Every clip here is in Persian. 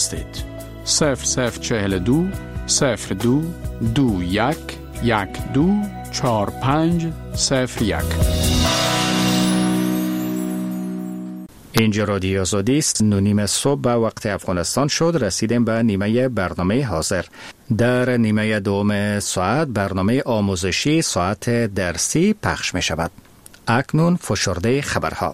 0042 02 21 12 45 01. اینجا رادیو آزادی است. 9:30 صبح به وقت افغانستان شد. رسیدیم به نیمه برنامه حاضر. در نیمه دوم ساعت برنامه آموزشی ساعت درسی پخش می شود. اکنون فشرده خبرها.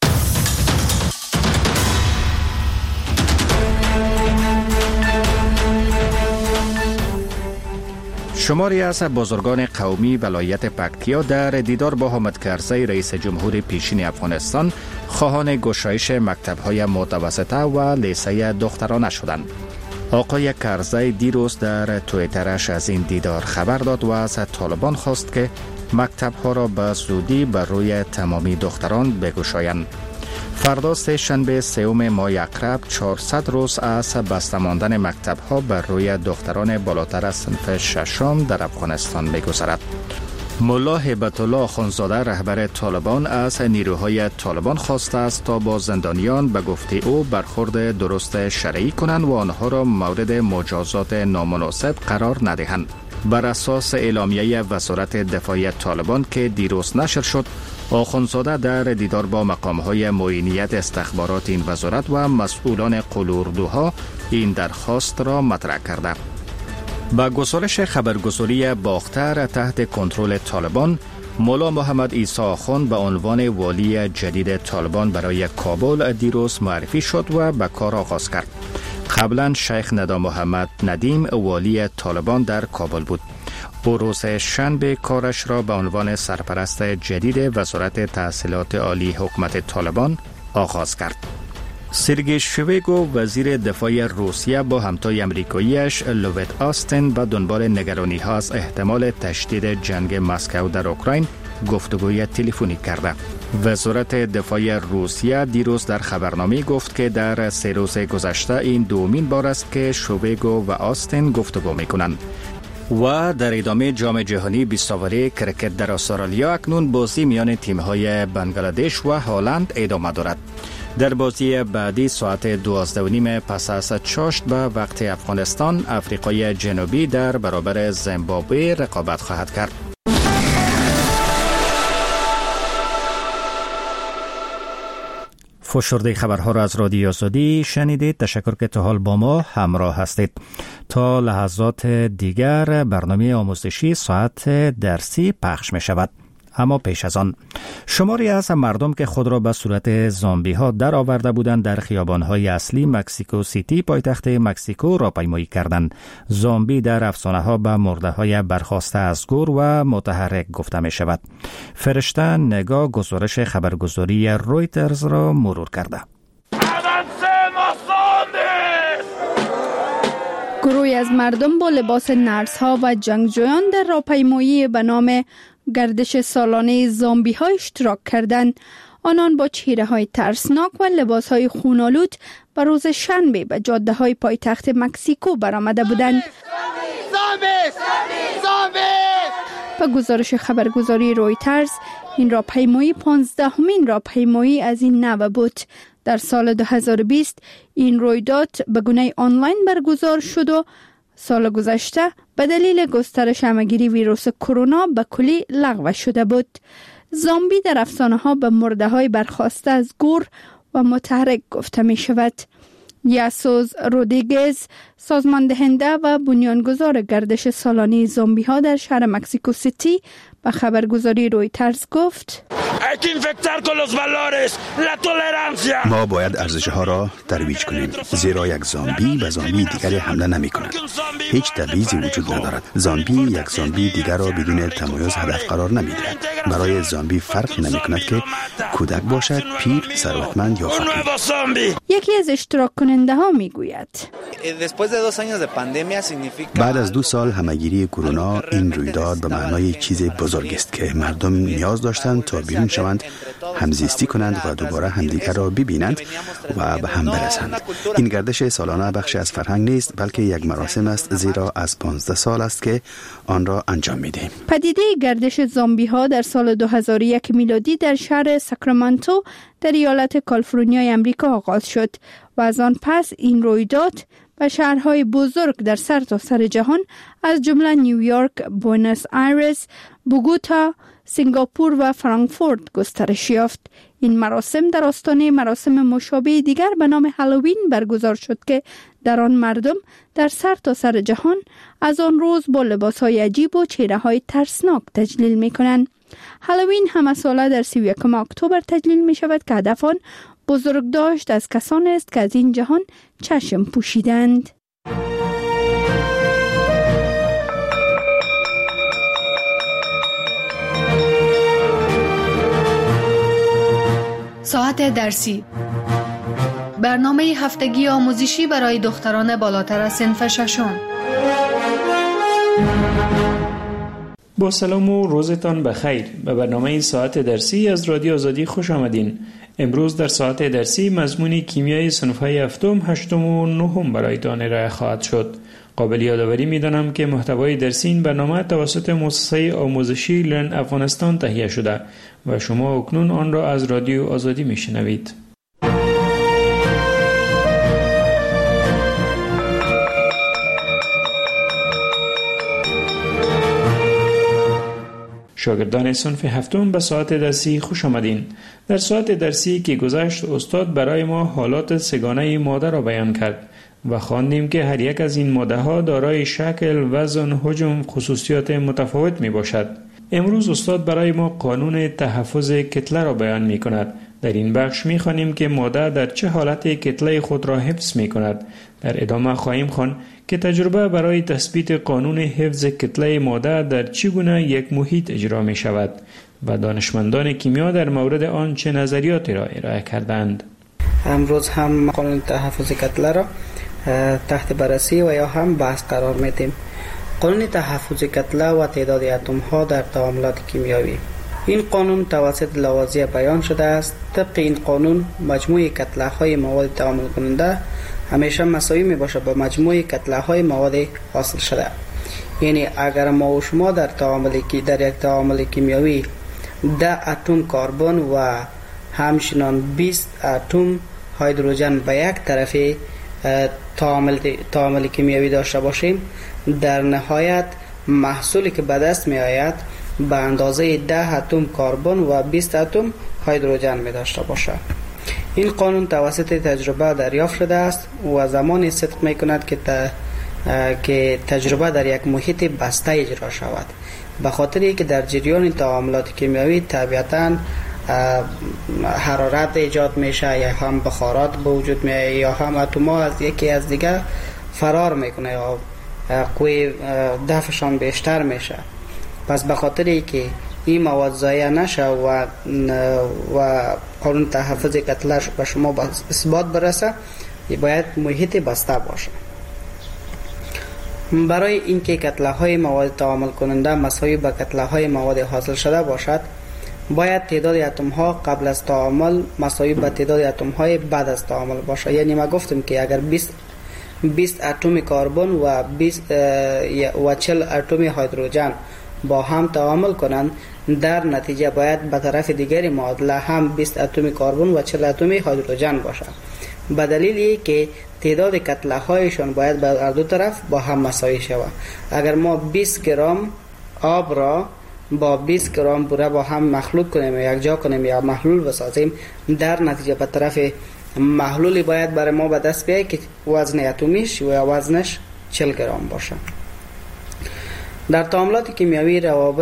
شماری از بزرگان قومی ولایت پکتیا در دیدار با حامد کرزی رئیس جمهور پیشین افغانستان خواهان گشایش مکتب‌های متوسطه و لیسه دخترانه شدند. آقای کرزی دیروز در توییترش از این دیدار خبر داد و از طالبان خواست که مکتب‌ها را به زودی بر روی تمامی دختران بگشایند. فردا سه‌شنبه 3 ماه اقرب 400 روز از بسته ماندن مکتب‌ها بر روی دختران بالاتر از صنف ششم در افغانستان می‌گذرد. ملا هیبت الله آخوندزاده رهبر طالبان از نیروهای طالبان خواسته است تا با زندانیان به گفته او برخورد درست شرعی کنند و آنها را مورد مجازات نامناسب قرار ندهند. بر اساس اعلامیه وزارت دفاع طالبان که دیروز نشر شد، آخوندزاده در دیدار با مقام‌های معینیت استخبارات این وزارت و مسئولان قلوردوها این درخواست را مطرح کرده. با گزارش خبرگزاری باختر تحت کنترل طالبان، مولا محمد عیسی آخوند به عنوان والی جدید طالبان برای کابل دیروز معرفی شد و به کار آغاز کرد. قبلا شیخ ندا محمد ندیم والی طالبان در کابل بود. او روز شنبه کارش را به عنوان سرپرست جدید وزارت تحصیلات عالی حکومت طالبان آغاز کرد. سرگئی شویگو وزیر دفاع روسیه با همتای امریکاییش لوید آستین به دنبال نگرانی‌ها از احتمال تشدید جنگ مسکو در اوکراین گفتگوی تلفنی کرده. وزارت دفاع روسیه دیروز در خبرنامه گفت که در 3 روز گذشته این دومین بار است که شویگو و آستین گفتگو می‌کنند. و در ادامه جام جهانی 20 اوره کرکت در استرالیا اکنون بازی میان تیم‌های بنگلادش و هلند ادامه دارد. در بازی بعدی ساعت 12:30 پس از چاشت به وقت افغانستان، افریقای جنوبی در برابر زیمبابوه رقابت خواهد کرد. فشرده خبرها را از رادیو آزادی شنیدید. تشکر که تا حال با ما همراه هستید. تا لحظات دیگر برنامه آموزشی ساعت درسی پخش می شود. اما پیش از آن شماری از مردم که خود را به صورت زامبی ها در آورده بودند در خیابان‌های اصلی مکسیکو سیتی پایتخت مکسیکو راهپیمایی کردند. زامبی در افسانه ها به مرده های برخاسته از گور و متحرک گفته می شود. فرشته نگاه گزارش خبرگزاری رویترز را مرور کرده. گروهی از مردم با لباس نرس ها و جنگجویان در راهپیمایی به نام گردش سالانه زامبی ها اشتراک کردند. آنان با چهره های ترسناک و لباس های خونالود به روز شنبه به جاده های پایتخت مکسیکو برآمده بودند. به گزارش خبرگزاری رویترز، این راهپیمایی 15مین راهپیمایی از این نوع بود. در سال 2020 این رویداد به گونه آنلاین برگزار شد و سال گذشته به دلیل گسترش همه‌گیری ویروس کرونا به کلی لغو شده بود. زامبی در افسانه‌ها به مرده‌های برخاسته از گور و متحرک گفته می شود. یاسوس رودریگز، سازماندهنده و بنیانگذار گردش سالانه زامبی ها در شهر مکسیکو سیتی، به خبرگزاری رویترز گفت: ما باید ارزش‌ها را ترویج کنیم، زیرا یک زامبی به زامبی دیگری حمله نمی کند. هیچ تبعیضی وجود ندارد. زامبی یک زامبی دیگر را بدون تمایز هدف قرار نمی دهد. برای زامبی فرق نمی کند که کودک باشد، پیر، ثروتمند یا فقیر. یکی از اشتراک کننده ها می گوید: بعد از 2 سال همه‌گیری کرونا، این رویداد به معنای چیز بزرگ است که مردم نیاز داشتند تا بیرون شوند، همزیستی کنند و دوباره همدیگر را ببینند و به هم برسند. این گردش سالانه بخشی از فرهنگ نیست، بلکه یک مراسم است، زیرا از 15 سال است که آن را انجام می‌دهیم. پدیده گردش زامبی ها در سال 2001 میلادی در شهر ساکرامنتو در ایالت کالیفرنیای امریکا آغاز شد. و از آن پس این رویداد به شهرهای بزرگ در سرتاسر جهان از جمله نیویورک، بوئنوس آیرس، بوگوتا، سنگاپور و فرانکفورت گسترش یافت. این مراسم در آستانه مراسم مشابه دیگر به نام هالووین برگزار شد که در آن مردم در سرتاسر جهان از آن روز با لباسهای عجیب و چهره‌های ترسناک تجلیل می‌کنند. هالووین همه ساله در 31 اکتبر تجلیل می شود که هدف آن بزرگداشت از کسانی است که از این جهان چشم پوشیدند. ساعت درسی، برنامه هفتگی آموزشی برای دختران بالاتر از صنف ششم. با سلام و روزتان بخیر. به برنامه ساعت درسی از رادیو آزادی خوش آمدین. امروز در ساعت درسی مضمون کیمیای صنف‌های هفتم، هشتم و نهم برایتان ارائه خواهد شد. قابل یادآوری می‌دانم که محتوای درسی این برنامه توسط مؤسسه آموزشی لرن افغانستان تهیه شده و شما اکنون آن را از رادیو آزادی می‌شنوید. شاگردان صنف هفتم به ساعت درسی خوش آمدین. در ساعت درسی که گذشت استاد برای ما حالات سگانه ماده را بیان کرد و خواندیم که هر یک از این ماده ها دارای شکل، وزن، حجم، خصوصیات متفاوت می باشد. امروز استاد برای ما قانون تحفظ کتله را بیان می کند. در این بخش می خوانیم که ماده در چه حالت کتله خود را حفظ می کند. در ادامه خواهیم خواند که تجربه برای تثبیت قانون حفظ کتله ماده در چگونه یک محیط اجرا می شود و دانشمندان کیمیا در مورد آن چه نظریاتی را ارائه کردند. امروز هم قانون تحفظ کتله را تحت بررسی و یا هم بحث قرار میدیم. قانون تحفظ کتله و تعداد اتم ها در تعاملات کیمیایی. این قانون توسط لاوازیه بیان شده است. طبق این قانون مجموع کتله های مواد تعامل کننده همیشه مساوی می باشد با مجموع کتله های مواد حاصل شده. یعنی اگر ما و شما در یک تعامل کیمیایی 10 اتم کربن و همچنین 20 اتم هیدروژن به یک طرف تعامل کیمیایی داشته باشیم، در نهایت محصولی که به دست می آید به اندازه 10 اتم کربن و 20 اتم هیدروژن می داشته باشد. این قانون توسط تجربه دریافت شده است و زمانی صدق می کند که تجربه در یک محیط بسته اجرا شود، به خاطر که در جریان تعاملات کیمیایی طبیعتاً حرارت ایجاد میشه، یا هم بخارات به وجود میاد، یا هم اتم‌ها از یکی از دیگر فرار میکنه یا قوی دفعشان بیشتر میشه. پس به خاطر که این مواد ضایع نشه و قانون تحفظ کتله به شما اثبات برسه، باید محیط بسته باشه. برای اینکه کتله های مواد تعامل کننده مساوی با کتله های مواد حاصل شده باشد، باید تعداد اتم ها قبل از تعامل مساوی با تعداد اتم های بعد از تعامل باشه. یعنی ما گفتم که اگر 20 اتم کربن و 40 اتم هیدروژن با هم تعامل کنند، در نتیجه باید به طرف دیگری معادله هم 20 اتم کربن و 40 اتم هیدروژن باشد. به دلیلی که تعداد کتله هایشان باید به هر دو طرف با هم مساوی شود. اگر ما 20 گرم آب را با 20 گرم بوره با هم مخلوط کنیم یا یک جا کنیم یا محلول بسازیم، در نتیجه به طرف محلولی باید برای ما به دست بیاید که وزن اتمیش و وزنش 40 گرم باشه. در تعاملات کیمیایی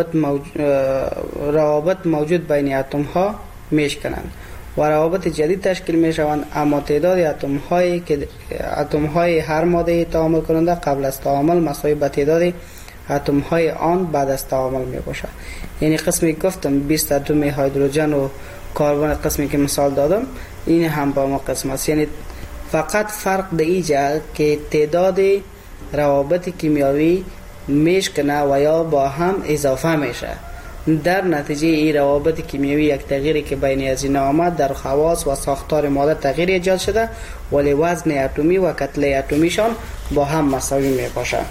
روابط موجود بین اتم ها میشکنند و روابط جدید تشکیل می شوند، اما تعداد اتم های هر ماده تعامل کننده قبل از تعامل مساوی با تعداد اتم های آن بعد از تعامل می باشد. یعنی قسمی گفتم 20 اتم هیدروژن و کربن، قسمی که مثال دادم این هم با ما قسم است. یعنی فقط فرق در اینجا که تعداد روابط کیمیایی میشکنه و یا با هم اضافه میشه. در نتیجه این روابط کیمیایی یک تغییری که بین از این آمد در خواص و ساختار ماده تغییر ایجاد شده، ولی وزن اتمی و کتله اتمیشان با هم مساوی می باشند.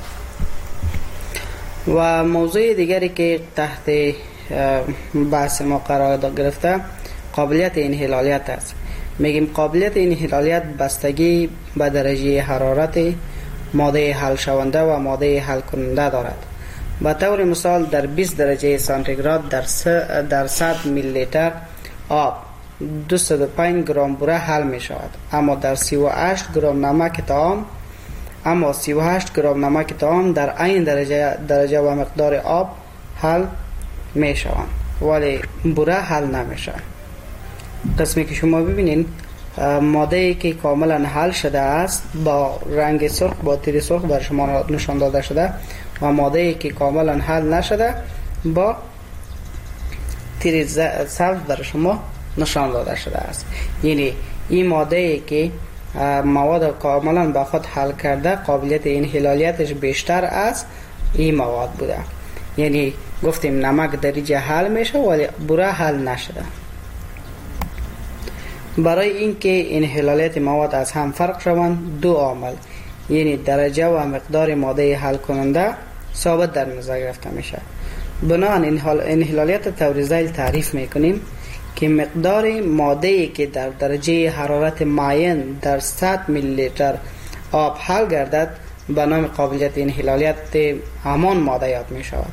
و موضوع دیگری که تحت بحث ما قرار گرفته قابلیت انحلالیت است. میگیم قابلیت انحلالیت بستگی به درجه حرارت ماده حل شونده و ماده حل کننده دارد. به طور مثال در 20 درجه سانتیگراد در 100 میلی لیتر آب 205 گرم بوره حل می شود، اما در 38 گرم نمک طعام در این درجه و مقدار آب حل می شوند، ولی بوره حل نمی شود. قسمی که شما ببینین ماده که کاملا حل شده است با رنگ سرخ با تیر سرخ بر شما نشان داده شده و ماده که کاملا حل نشده با تیر سبز بر شما نشان داده شده است. یعنی این ماده که مواد کاملا به خود حل کرده قابلیت انحلالیتش بیشتر از این مواد بوده. یعنی گفتیم نمک درجه حل میشه ولی بوره حل نشده. برای اینکه انحلالیت مواد از هم فرق شوند دو عامل یعنی درجه و مقدار ماده حل کننده ثابت در نظر گرفته میشه. بنابراین انحلالیت طور ذیل تعریف میکنیم که مقدار ماده‌ای که در درجه حرارت معین در 100 میلی لیتر آب حل گردد به نام قابلیت انحلالیت همان ماده یاد می شود.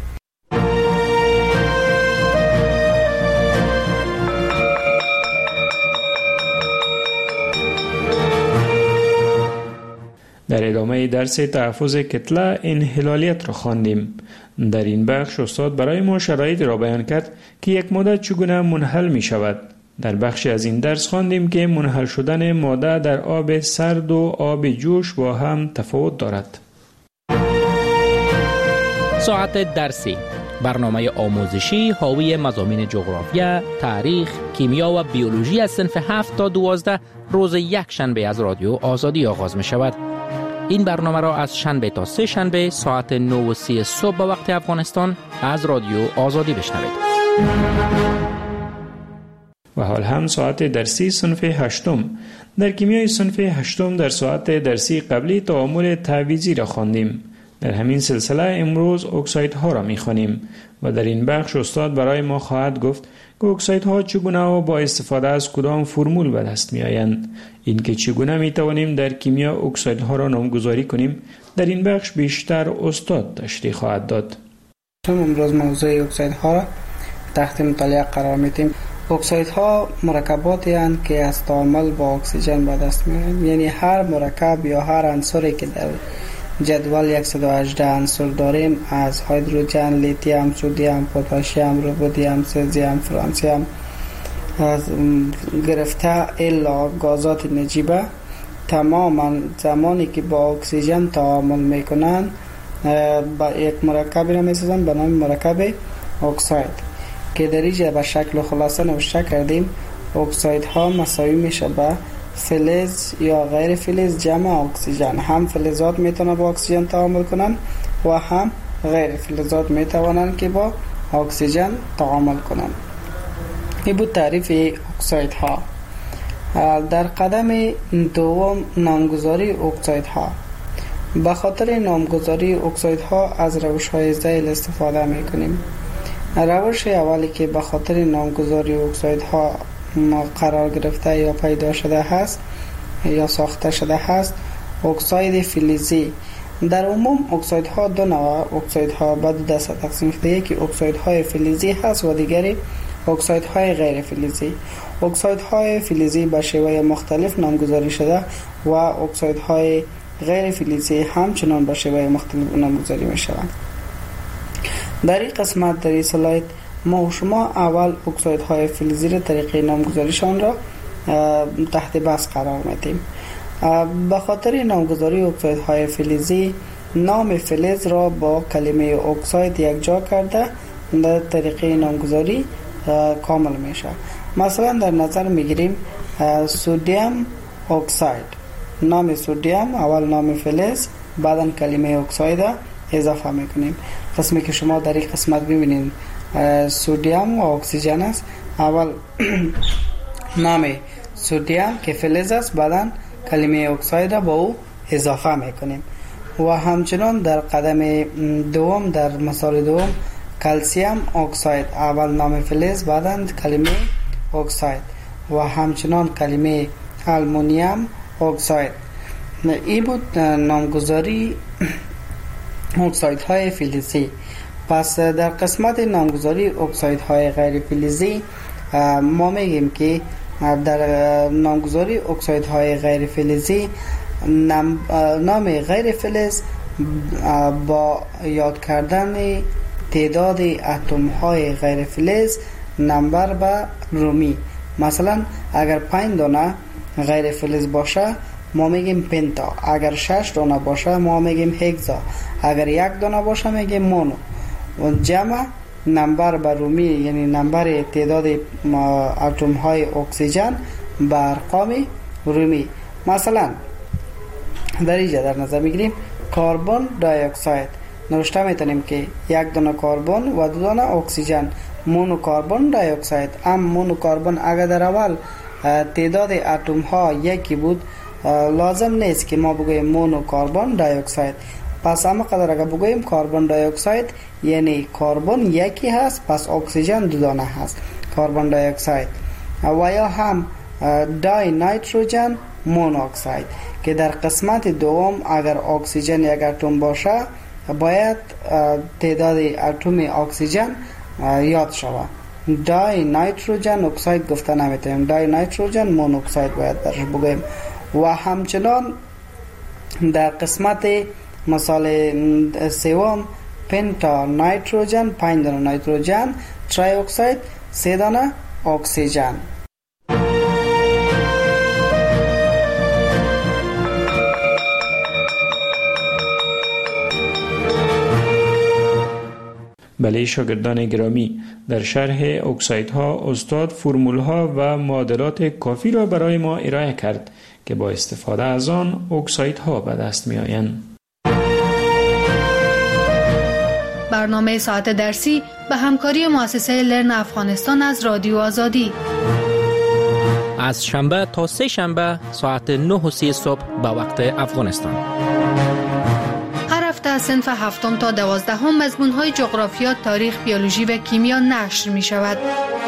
در ادامه درس تحفظ کتله انحلالیت را خواندیم. در این بخش استاد برای ما شرایط را بیان کرد که یک ماده چگونه منحل می شود. در بخشی از این درس خواندیم که منحل شدن ماده در آب سرد و آب جوش با هم تفاوت دارد. ساعت درسی، برنامه آموزشی حاوی مضامین جغرافیا، تاریخ، کیمیا و بیولوژی از صنف 7 تا 12 روز یک شنبه از رادیو آزادی آغاز می شود. این برنامه را از شنبه تا سه شنبه ساعت 9:30 صبح به وقت افغانستان از رادیو آزادی بشنوید. و حال هم ساعت درسی صنف 8. در کیمیای صنف 8 در ساعت درسی قبلی تعامل تعویضی را خواندیم. در همین سلسله امروز اکسایدها را می‌خوانیم و در این بخش استاد برای ما خواهد گفت که اکسایدها چگونه و با استفاده از کدام فرمول به دست می‌آیند. اینکه چگونه می‌توانیم در کیمیا اکسایدها را نامگذاری کنیم در این بخش بیشتر استاد تشریح خواهد داد. امروز موضوع اکسایدها را تحت مطالعه قرار می‌دیم. اکسایدها مرکباتی هستند که از تعامل با اکسیژن به دست می‌آیند. یعنی هر مرکب یا هر عنصری که در جدول 118 عنصر داریم از هیدروژن، لیتیوم، سدیم، پتاسیم، رودیم، سزیم، فرانسیم از گرفته الا گازات نجیبه تماما زمانی که با اکسیژن تعامل میکنن با یک مرکبی را میسازن به نام مرکب اکساید که در اینجا به شکل خلاصه نوشته کردیم. اکسایدها مساوی میشه به فلز یا غیر فلز جمع اکسیژن. هم فلزات میتونن با اکسیژن تعامل کنن و هم غیر فلزات میتوانن که با اکسیژن تعامل کنن. این بود تعریف اکسایدها. در قدم دوم نامگذاری اکسایدها. به خاطر نامگذاری اکسایدها از روش‌های ذیل استفاده میکنیم. روش اولی که به خاطر نامگذاری اکسایدها قرار گرفته یا پیدا شده هست یا ساخته شده هست اکساید فلزی. در عموم اکسایدها دو نوع اکسایدها به دو دسته تقسیم شده. یکی اکسایدهای فلزی هست و دیگری اکسایدهای غیر فلزی. اکسایدهای فلزی به شیوه مختلف نامگذاری شده و اکسایدهای غیر فلزی همچنان به شیوه مختلف نامگذاری می شوند. در این قسمت در این سلاید ما و شما اول اکسایدهای فلزی را طریقه نامگذاریشان را تحت بحث قرار میدیم. به خاطر نامگذاری اکسایدهای فلزی نام فلز را با کلمه اکساید یکجا کرده در طریقه نامگذاری کامل میشه. مثلا در نظر میگیریم سدیم اکساید. نام سدیم اول نام فلز بعدا کلمه اکساید اضافه میکنیم. قسمی که شما در این قسمت ببینید سدیم و اکسیژن است. اول نام سدیم که فلز است بعدا کلمه اکساید با او اضافه میکنیم. و همچنان در قدم دوم در مثال دوم کلسیم اکساید اول نام فلز بعدا کلمه اکساید و همچنان کلمه آلومینیوم اکساید. این بود نامگذاری اکسایدهای فلزی. پس در قسمت نامگذاری اکسایدهای غیر فلزی ما میگیم که در نامگذاری اکسایدهای غیر فلزی نام غیر فلز با یاد کردن تعداد اتم های غیر فلز نمبر به رومی. مثلا اگر 5 دانه غیر فلز باشه ما میگیم پنتا، اگر 6 دانه باشه ما میگیم هگزا، اگر 1 دانه باشه میگیم مونو. و جمع نمبر به رومی یعنی نمبر تعداد اتم های اکسیژن به ارقام رومی. مثلا در اینجا در نظر میگیریم کربن دی اکساید، نوشته میتونیم که 1 دانه کربن و 2 دانه اکسیژن، مونو کربن دی اکساید. مونو کربن اگر در اول تعداد اتم ها یکی بود لازم نیست که ما بگوییم مونو کربن دی اکساید. پس اما قدر اگر بگوییم کربن دی اکساید یعنی کربن یکی هست، پس اکسیژن 2 دانه هست، کربن دی اکساید. و یا هم دای نیتروژن مونوکساید که در قسمت دوم اگر اکسیژن 1 اتم باشه باید تعداد اتم اکسیژن یاد شود. دای نیتروژن اکساید گفته نمیتونیم، دای نیتروژن مونوکساید باید درش بگوییم. و همچنان در قسمت مثال سوم پنتا نیتروژن، 5 دانه نیتروژن، تری اکساید، 3 دانه اکسیژن. بله شاگردان گرامی، در شرح اکسایدها استاد فرمولها و معادلات کافی را برای ما ارائه کرد که با استفاده از آن اکسایدها به دست می آیند. برنامه ساعت درسی به همکاری مؤسسه لرن افغانستان از رادیو آزادی از شنبه تا سه شنبه ساعت 9:30 صبح به وقت افغانستان. هر هفته از صنف 7 تا 12 مضمون‌های جغرافیا، تاریخ، بیولوژی و کیمیا نشر می شود.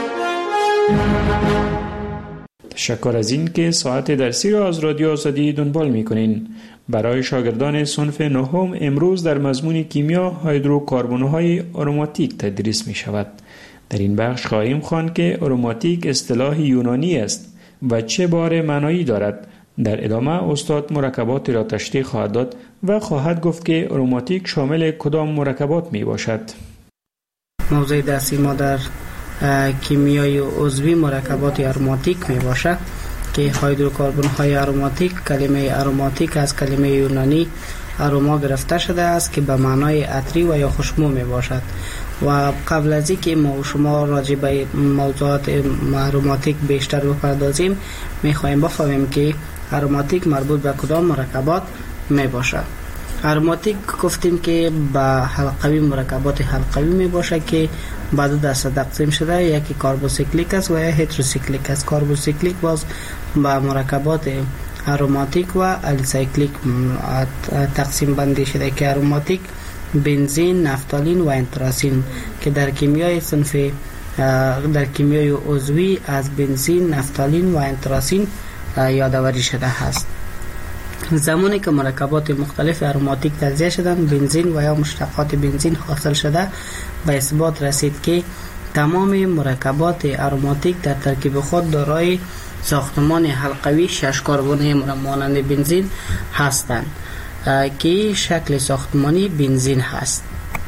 تشکر از این که ساعت درسی را از رادیو آزادی دنبال می کنین. برای شاگردان صنف 9 امروز در مضمون کیمیا هیدروکربن‌های آروماتیک تدریس می شود. در این بخش خواهیم خواند که آروماتیک اصطلاح یونانی است و چه باره معنایی دارد. در ادامه استاد مرکبات را تشریح خواهد داد و خواهد گفت که آروماتیک شامل کدام مرکبات می باشد. موضوع درسی ما در کیمیای عضوی مرکبات آروماتیک می باشد که هیدروکربن های آروماتیک، کلمه آروماتیک از کلمه یونانی آروما گرفته شده است که به معنای عطری و یا خوشبو می باشد. و قبل از اینکه ما و شما راجع به موضوعات آروماتیک بیشتر بپردازیم می خواهیم بفهمیم که آروماتیک مربوط به کدام مرکبات می باشد. آروماتیک گفتیم که به حلقوی مرکبات حلقوی می باشه که به 2 دسته تقسیم شده، یکی کاربوسیکلیک است و یا هتروسیکلیک است. کاربوسیکلیک باز به مرکبات آروماتیک و الیسایکلیک تقسیم بندی شده که آروماتیک بنزین، نفتالین و انتراسین که در کیمیای صنف در کیمیای عضوی از بنزین، نفتالین و انتراسین یادآوری شده است. زمانی که مرکبات مختلف آروماتیک تجزیه شدن، بنزین و یا مشتقات بنزین حاصل شده، به اثبات رسید که تمام مرکبات آروماتیک در ترکیب خود دارای ساختمان حلقوی 6 کربن مانند بنزین هستند که شکل ساختمانی بنزین هست.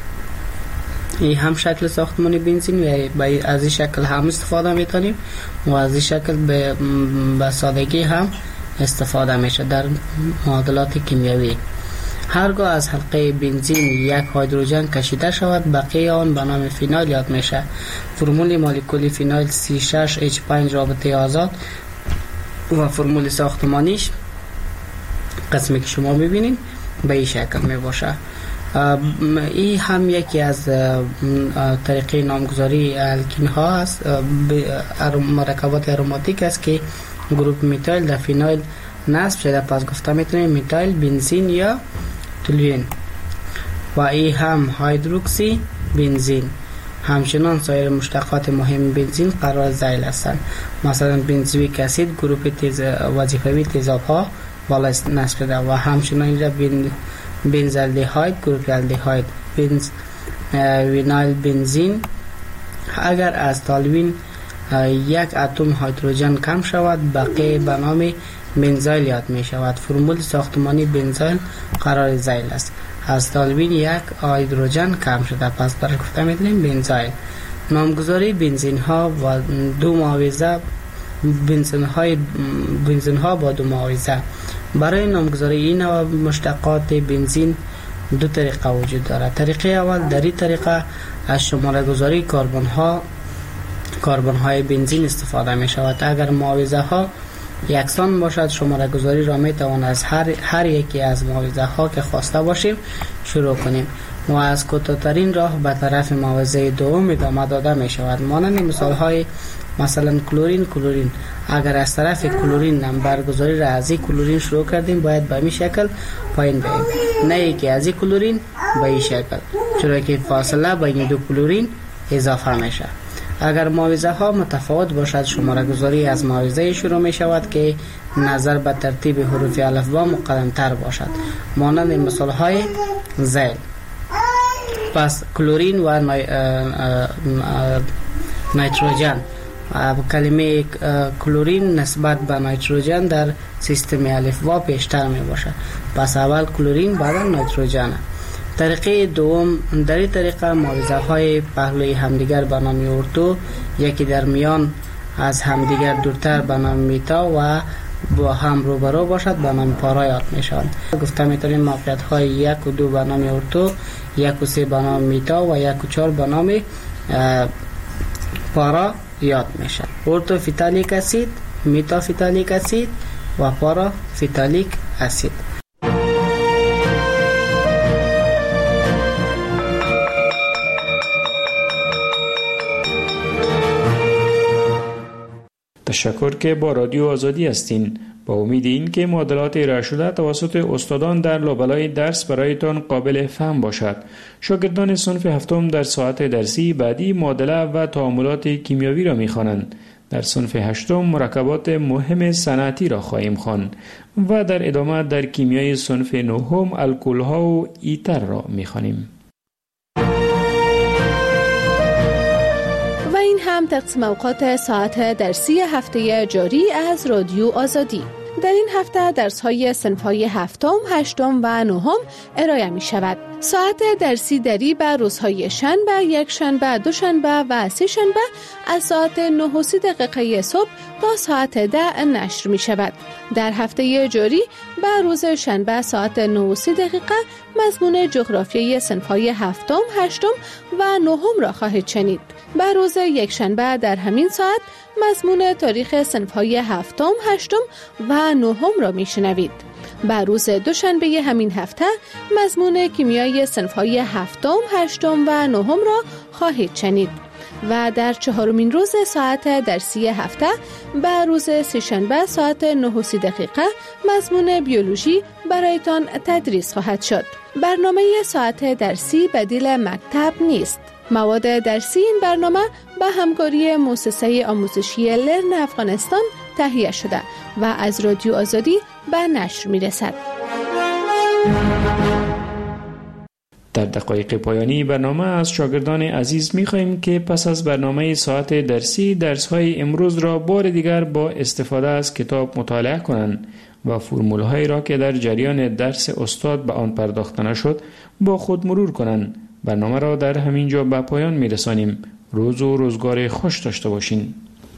این هم شکل ساختمانی بنزین و از این شکل هم استفاده میتونیم و از این شکل به سادگی هم استفاده میشه در معادلات کیمیایی. هرگاه از حلقه بنزین 1 هیدروژن کشیده شود، بقیه آن به نام فینال یاد میشه. فرمول مولکولی فینال C6H5 رابطه آزاد و فرمول ساختمانیش قسمی که شما میبینید به این شکل میباشه. این هم یکی از طریقه نامگذاری الکین ها است، مرکبات آروماتیک است که گروپ میتایل در فینایل نصب شده. پس گفته میتونیم میتایل، بنزین یا تولوئین. و این هم هیدروکسی بنزین همچنان سایر مشتقات مهم بنزین قرار ذیل هستند. مثلا بنزویک اسید گروه وظیفوی تیزاب‌ها بالا نصب ده و همچنان اینجا بنزالدهاید گروه الدهاید، وینایل بنزین. اگر از تالوین یک اتم هیدروژن کم شود بقیه به نام بنزایل یاد می شود. فرمول ساختمانی بنزایل قرار ذیل است. از تالوین یک هیدروژن کم شده پس برای گفته می دونیم بنزایل. نامگذاری بنزین ها و دو معاوضه بنزین ها با دو معاوضه. برای نامگذاری این نوع مشتقات بنزین دو طریقه وجود دارد. طریقه اول، در این طریقه از شماره گذاری کربن های بنزین استفاده می شود. اگر معاوضه ها یکسان باشد شماره گذاری را می توان از هر یکی از معاوضه ها که خواسته باشیم شروع کنیم و از کوتاه‌ترین راه به طرف معاوضه دوم ادامه داده می شود. مانند مثال های مثلا کلورین. اگر از طرف کلورین نمبر گذاری را از کلورین شروع کردیم باید به این شکل پایین بریم، نه یکی از کلورین به این شکل، چرا که فاصله بین دو کلورین اضافه میشه. اگر معاوضه ها متفاوت باشد شماره گذاری از معاوضه شروع می شود که نظر به ترتیب حروف الفبا مقدم تر باشد، مانند مثال های ذیل. پس کلورین و نیتروژن. کلمه کلورین نسبت به نیتروژن در سیستم الفبا پیشتر می باشد. پس اول کلورین بعد نیتروژن. طریقه دوم، در این طریقه معاوضه های پهلوی همدیگر به نام ارتو، یکی در میان از همدیگر دورتر به نام میتا و با هم روبرو باشد به نام پارا یاد می شود. گفته می توانیم موقعیت های 1 و 2 به نام ارتو، 1 و 3 به نام میتا و 1 و 4 به نام پارا یاد می شود. ارتو فیتالیک اسید، میتا فیتالیک اسید و پارا فیتالیک اسید. تشکر که با رادیو آزادی هستین. با امید این که معادلات ارائه شده توسط استادان در لابلای درس برایتان قابل فهم باشد. شاگردان صنف هفتم در ساعت درسی بعدی معادله و تعاملات کیمیاوی را می‌خوانند. در صنف هشتم مرکبات مهم صنعتی را خواهیم خواند و در ادامه در کیمیای صنف نهم الکل‌ها و ایتر را می‌خوانیم. این هم تقسیم اوقات ساعت درسی هفته جاری از رادیو آزادی. در این هفته درس‌های صنف‌های هفتم، هشتم و نهم ارائه می شود. ساعت درسی دری به روزهای شنبه، یک شنبه، دو شنبه و سه شنبه از ساعت 9:30 صبح تا ساعت 10 نشر می شود. در هفته جاری به روز شنبه ساعت 9:30 مضمون جغرافیای صنف‌های هفتم، هشتم و نهم را خواهید شنید. به روز یک شنبه در همین ساعت مضمون تاریخ صنف‌های هفتم، هشتم و نهم را میشنوید. به روز دوشنبه همین هفته مضمون کیمیای صنف‌های هفتم، هشتم و نهم را خواهید شنید. و در چهارمین روز ساعت درسی هفته به روز سه‌شنبه ساعت 9:30 مضمون بیولوژی برایتان تدریس خواهد شد. برنامه ساعت درسی بدیل مکتب نیست. مواد درسی این برنامه به همکاری مؤسسه آموزشی لرن افغانستان تهیه شده و از رادیو آزادی به نشر می رسد. در دقایق پایانی برنامه از شاگردان عزیز می خواهیم که پس از برنامه ساعت درسی درس‌های امروز را بار دیگر با استفاده از کتاب مطالعه کنند و فرمول‌هایی را که در جریان درس استاد به آن پرداخته نشد با خود مرور کنند. برنامه را در همین جا به پایان می رسانیم. روز و روزگار خوش داشته باشین.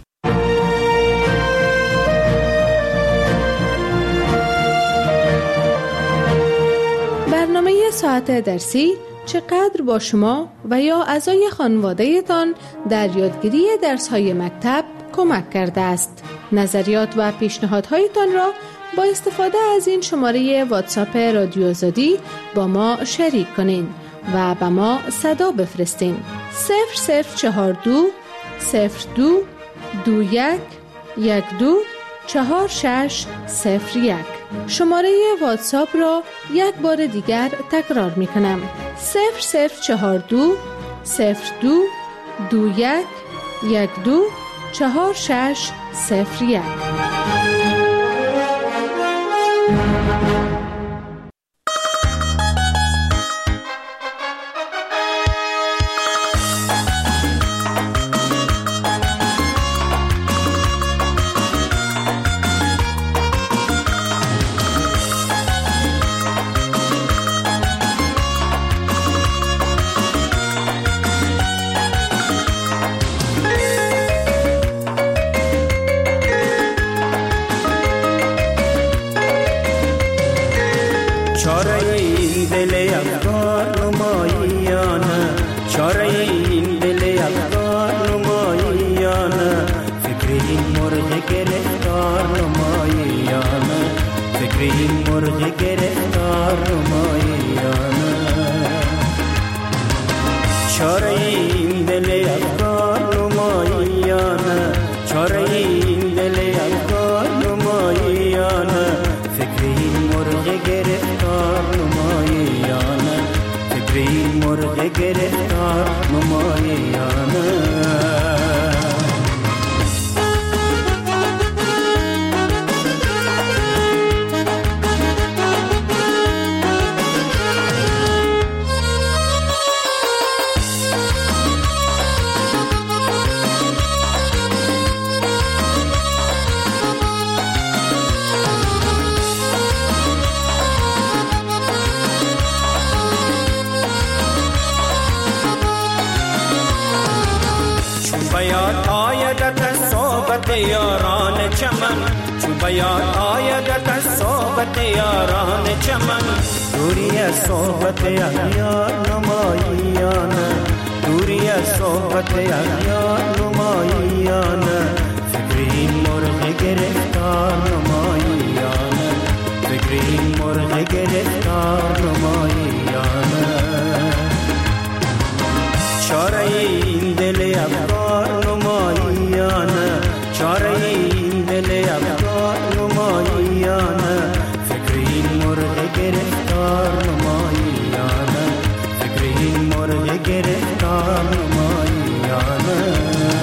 برنامه ساعت درسی چقدر با شما و یا اعضای خانواده تان در یادگیری درس‌های مکتب کمک کرده است. نظریات و پیشنهادهایتان را با استفاده از این شماره واتساپ رادیو آزادی با ما شریک کنین و به ما صدا بفرستین. 0042 02 21 12 4601. شماره واتساپ را یک بار دیگر تکرار می کنم. 0042 02 21124601. یاران چمن چون بیاد آید صحبت یاران چمن دوری از صحبت اغیار نماییان دوری از صحبت اغیار نماییان فکری مرغ گرفتار نماییان فکری مرغ گرفتار نماییان چاره این دل افکار نماییان چاره این دل افکار نماییان فکری مرغ گرفتار نماییان فکری مرغ گرفتار نماییان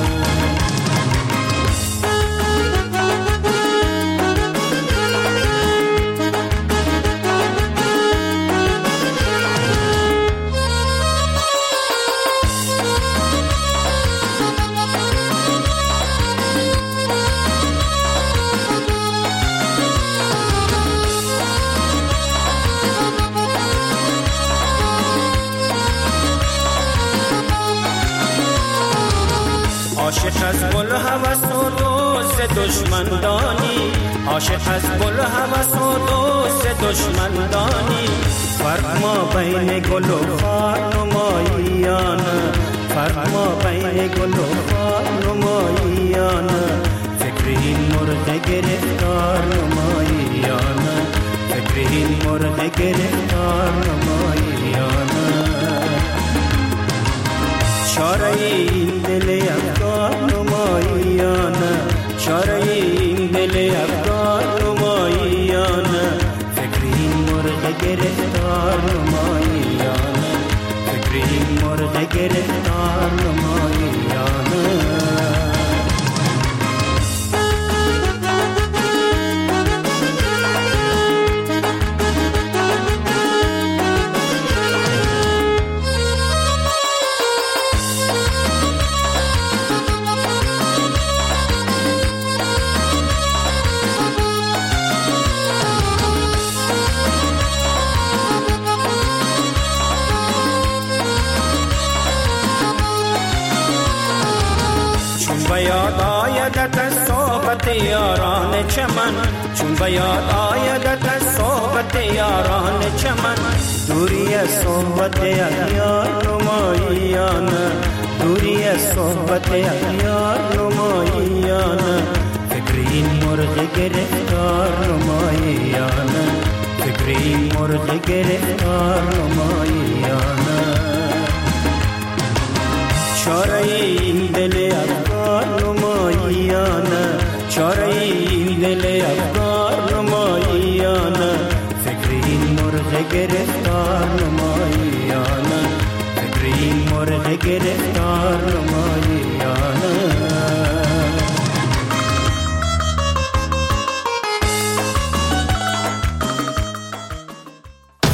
عاشق از گل هوس و دوست دشمن دانی عاشق از گل هوس و دوست دشمن دانی فرق ما بین گل و خار نماییان فرق ما بین گل و خار نماییان فکری مرغ گرفتار نماییان فکری مرغ گرفتار نماییان چاره این دل افکار نماییان چاره این دل افکار نماییان فکری مرغ گرفتار نماییان فکری مرغ گرفتار نماییان بیاد آیدت از صحبت یاران چمن چون بیاد آیدت از صحبت یاران چمن دوری از صحبت اغیار نماییان دوری از صحبت اغیار نماییان فکری مرغ گرفتار نماییان فکری مرغ گرفتار نماییان چاره این دل افکار نماییان چاره این دل افکار نماییان فکری مرغ گرفتار نماییان فکری مرغ گرفتار نمایانه